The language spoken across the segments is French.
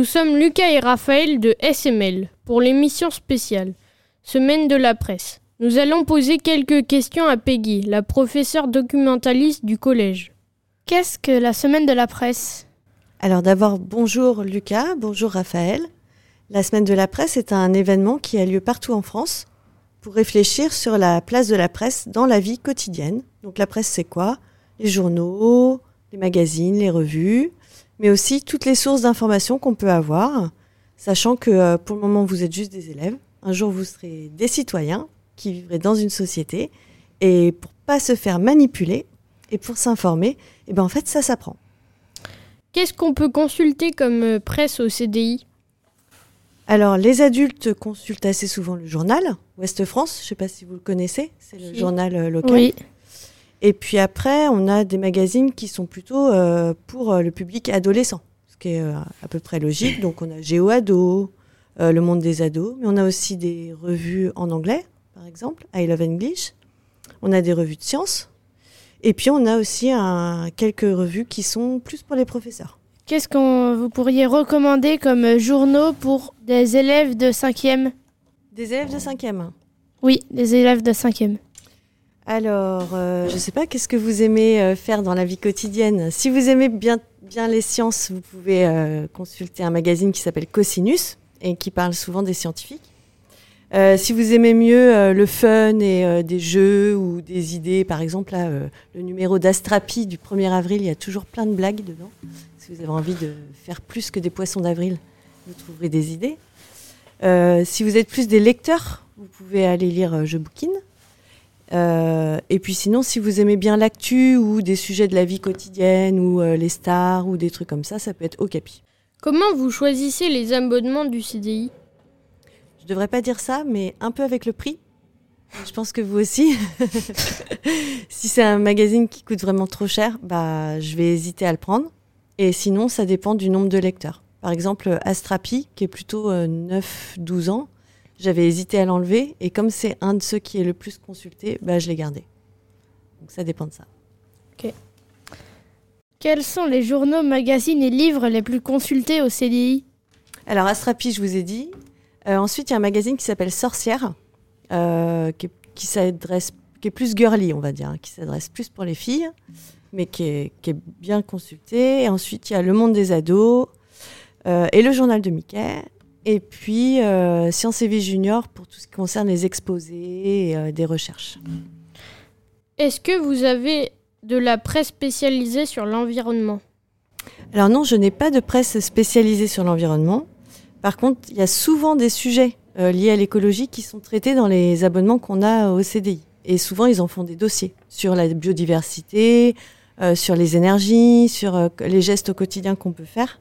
Nous sommes Lucas et Raphaël de SML pour l'émission spéciale Semaine de la presse. Nous allons poser quelques questions à Peggy, la professeure documentaliste du collège. Qu'est-ce que la Semaine de la presse ? Alors d'abord, bonjour Lucas, bonjour Raphaël. La Semaine de la presse est un événement qui a lieu partout en France pour réfléchir sur la place de la presse dans la vie quotidienne. Donc la presse, c'est quoi ? Les journaux, les magazines, les revues, mais aussi toutes les sources d'informations qu'on peut avoir, sachant que pour le moment, vous êtes juste des élèves. Un jour, vous serez des citoyens qui vivraient dans une société. Et pour pas se faire manipuler et pour s'informer, en fait, ça s'apprend. Qu'est-ce qu'on peut consulter comme presse au CDI ? Alors, les adultes consultent assez souvent le journal Ouest France. Je ne sais pas si vous le connaissez. C'est le journal local. Oui. Et puis après, on a des magazines qui sont plutôt pour le public adolescent, ce qui est à peu près logique. Donc, on a GeoAdo, Le Monde des ados, mais on a aussi des revues en anglais, par exemple, I Love English. On a des revues de sciences. Et puis, on a aussi quelques revues qui sont plus pour les professeurs. Qu'est-ce que vous pourriez recommander comme journaux pour des élèves de 5e ? Des élèves de 5e ? Oui, des élèves de 5e. Alors, je ne sais pas, qu'est-ce que vous aimez faire dans la vie quotidienne ? Si vous aimez bien les sciences, vous pouvez consulter un magazine qui s'appelle Cosinus et qui parle souvent des scientifiques. Si vous aimez mieux le fun et des jeux ou des idées, par exemple, là, le numéro d'Astrapi du 1er avril, il y a toujours plein de blagues dedans. Si vous avez envie de faire plus que des poissons d'avril, vous trouverez des idées. Si vous êtes plus des lecteurs, vous pouvez aller lire Je bouquine. Et puis sinon, si vous aimez bien l'actu ou des sujets de la vie quotidienne ou les stars ou des trucs comme ça peut être Okapi. Comment vous choisissez les abonnements du CDI ? Je devrais pas dire ça, mais un peu avec le prix. Je pense que vous aussi. Si c'est un magazine qui coûte vraiment trop cher, je vais hésiter à le prendre. Et sinon, ça dépend du nombre de lecteurs. Par exemple, Astrapi, qui est plutôt 9-12 ans, j'avais hésité à l'enlever. Et comme c'est un de ceux qui est le plus consulté, je l'ai gardé. Donc ça dépend de ça. Ok. Quels sont les journaux, magazines et livres les plus consultés au CDI ? Alors, Astrapi, je vous ai dit. Ensuite, il y a un magazine qui s'appelle Sorcière, qui est plus girly, on va dire, qui s'adresse plus pour les filles, mais qui est bien consulté. Et ensuite, il y a Le Monde des ados et le journal de Mickey. Et puis, Science et Vie Junior pour tout ce qui concerne les exposés et des recherches. Est-ce que vous avez de la presse spécialisée sur l'environnement ? Alors non, je n'ai pas de presse spécialisée sur l'environnement. Par contre, il y a souvent des sujets liés à l'écologie qui sont traités dans les abonnements qu'on a au CDI. Et souvent, ils en font des dossiers sur la biodiversité, sur les énergies, sur les gestes au quotidien qu'on peut faire.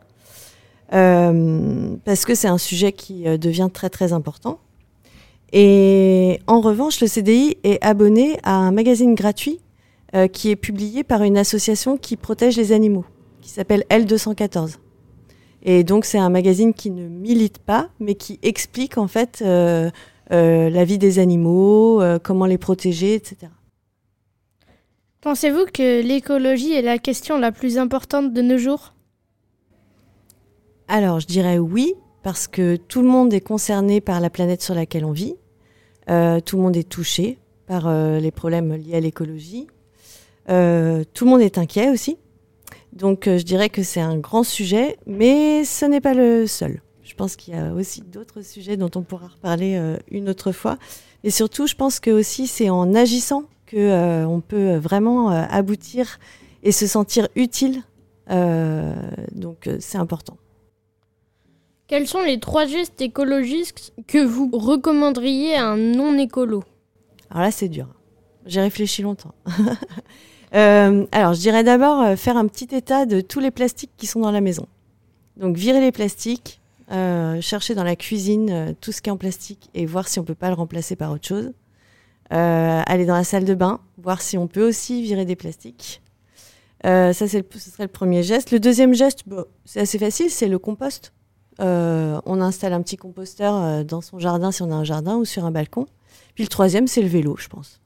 Parce que c'est un sujet qui devient très, très important. Et en revanche, le CDI est abonné à un magazine gratuit qui est publié par une association qui protège les animaux, qui s'appelle L214. Et donc, c'est un magazine qui ne milite pas, mais qui explique en fait la vie des animaux, comment les protéger, etc. Pensez-vous que l'écologie est la question la plus importante de nos jours ? Alors, je dirais oui, parce que tout le monde est concerné par la planète sur laquelle on vit. Tout le monde est touché par les problèmes liés à l'écologie. Tout le monde est inquiet aussi. Donc, je dirais que c'est un grand sujet, mais ce n'est pas le seul. Je pense qu'il y a aussi d'autres sujets dont on pourra reparler une autre fois. Et surtout, je pense que aussi c'est en agissant qu'on peut vraiment aboutir et se sentir utile. Donc, c'est important. Quels sont les 3 gestes écologistes que vous recommanderiez à un non-écolo ? Alors là, c'est dur. J'ai réfléchi longtemps. Alors, je dirais d'abord faire un petit état de tous les plastiques qui sont dans la maison. Donc, virer les plastiques, chercher dans la cuisine tout ce qui est en plastique et voir si on ne peut pas le remplacer par autre chose. Aller dans la salle de bain, voir si on peut aussi virer des plastiques. Ça, ce serait le premier geste. Le deuxième geste, c'est assez facile, c'est le compost. On installe un petit composteur dans son jardin si on a un jardin ou sur un balcon. Puis le troisième, c'est le vélo, je pense.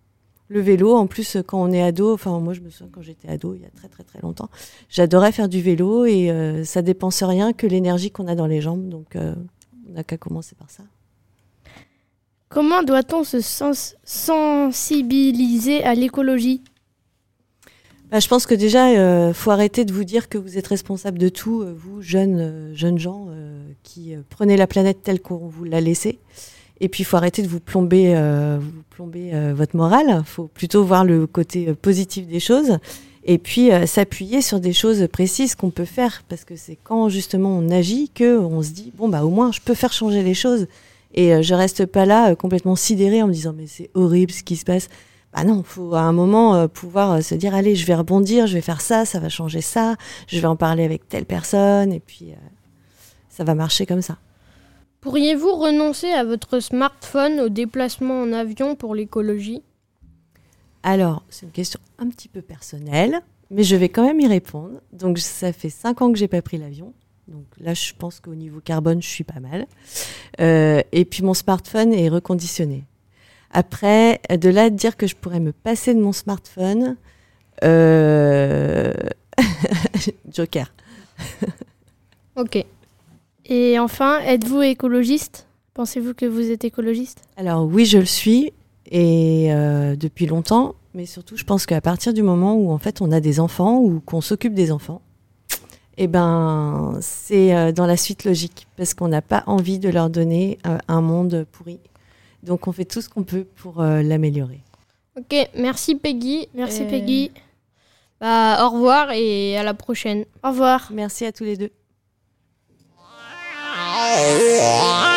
Le vélo, en plus, quand on est ado, enfin moi je me souviens quand j'étais ado, il y a très très très longtemps, j'adorais faire du vélo et ça dépense rien que l'énergie qu'on a dans les jambes, donc on n'a qu'à commencer par ça. Comment doit-on se sensibiliser à l'écologie ? Je pense que déjà, faut arrêter de vous dire que vous êtes responsable de tout, vous, jeunes gens qui prenez la planète telle qu'on vous l'a laissée. Et puis, il faut arrêter de vous plomber votre morale. Il faut plutôt voir le côté positif des choses. Et puis, s'appuyer sur des choses précises qu'on peut faire. Parce que c'est quand, justement, on agit qu'on se dit, bon, au moins, je peux faire changer les choses. Et je reste pas là complètement sidérée en me disant, mais c'est horrible ce qui se passe. Non, il faut à un moment pouvoir se dire, allez, je vais rebondir, je vais faire ça, ça va changer ça. Je vais en parler avec telle personne. Et puis, ça va marcher comme ça. Pourriez-vous renoncer à votre smartphone au déplacement en avion pour l'écologie ? Alors, c'est une question un petit peu personnelle, mais je vais quand même y répondre. Donc, ça fait 5 ans que j'ai pas pris l'avion. Donc là, je pense qu'au niveau carbone, je suis pas mal. Et puis, mon smartphone est reconditionné. Après, de là, de dire que je pourrais me passer de mon smartphone, Joker. Ok. Et enfin, êtes-vous écologiste ? Pensez-vous que vous êtes écologiste ? Alors oui, je le suis, et depuis longtemps, mais surtout, je pense qu'à partir du moment où en fait on a des enfants ou qu'on s'occupe des enfants, c'est dans la suite logique, parce qu'on n'a pas envie de leur donner un monde pourri. Donc on fait tout ce qu'on peut pour l'améliorer. Ok, merci Peggy. Merci Peggy. Au revoir et à la prochaine. Au revoir. Merci à tous les deux. Yeah.